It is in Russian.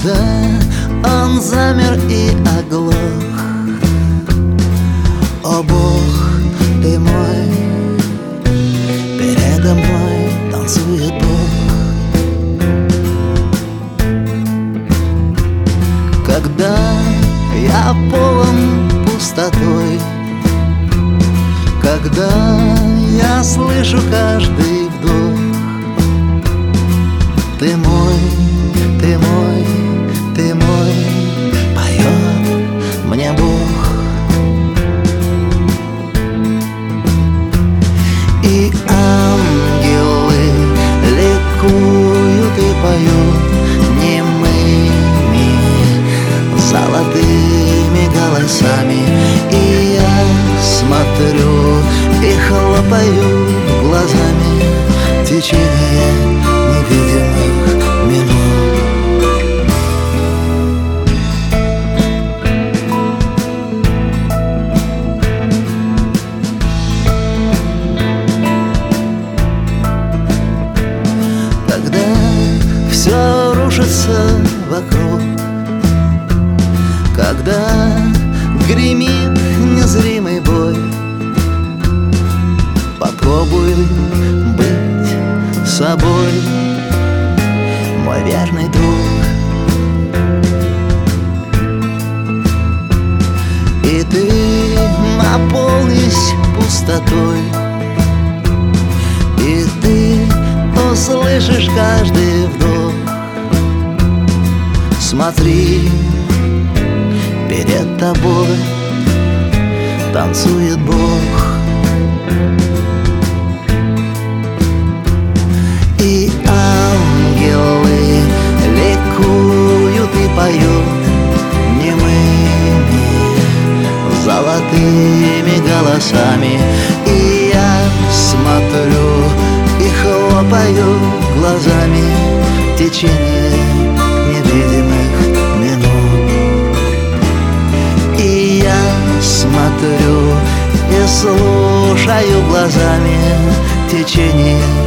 когда он замер и оглох. О Бог, ты мой, передо мной танцует Бог. Когда я полон пустотой, когда я слышу каждый вдох, ты мой, ты мой, ты мой, поет мне Бог. И ангелы ликуют и поют немыми золотыми голосами. И я смотрю и хлопаю глазами в течение невидимых минут. Когда все рушится вокруг, когда гремит незримый бой, попробуй быть собой, мой верный друг. И ты наполнись пустотой, и ты услышишь каждый вдох. Смотри, перед тобой танцует Бог. И ангелы ликуют и поют немыми золотыми голосами. И я смотрю и хлопаю глазами в течение невидимых минут. И я смотрю и слушаю глазами в течение